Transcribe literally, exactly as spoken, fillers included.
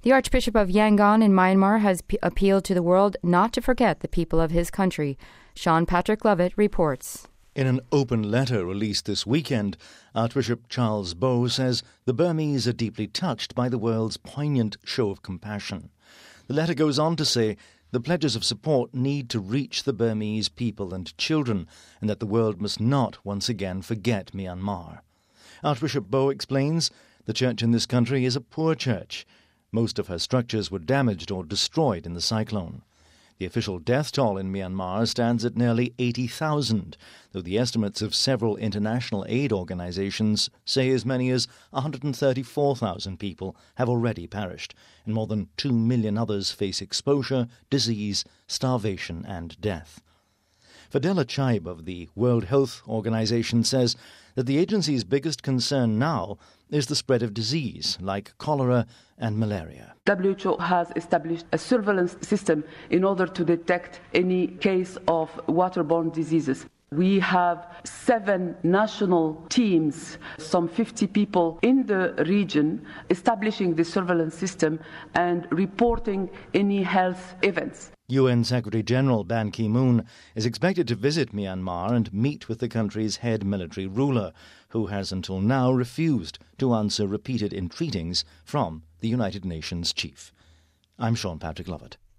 The Archbishop of Yangon in Myanmar has p- appealed to the world not to forget the people of his country. Sean Patrick Lovett reports. In an open letter released this weekend, Archbishop Charles Bo says the Burmese are deeply touched by the world's poignant show of compassion. The letter goes on to say the pledges of support need to reach the Burmese people and children, and that the world must not once again forget Myanmar. Archbishop Bo explains the church in this country is a poor church. Most of her structures were damaged or destroyed in the cyclone. The official death toll in Myanmar stands at nearly eighty thousand, though the estimates of several international aid organizations say as many as one hundred thirty-four thousand people have already perished, and more than two million others face exposure, disease, starvation and death. Fadela Chaib of the World Health Organization says that the agency's biggest concern now is the spread of disease like cholera and malaria. W H O has established a surveillance system in order to detect any case of waterborne diseases. We have seven national teams, some fifty people in the region, establishing the surveillance system and reporting any health events. U N Secretary-General Ban Ki-moon is expected to visit Myanmar and meet with the country's head military ruler, who has until now refused to answer repeated entreaties from the United Nations chief. I'm Sean Patrick Lovett.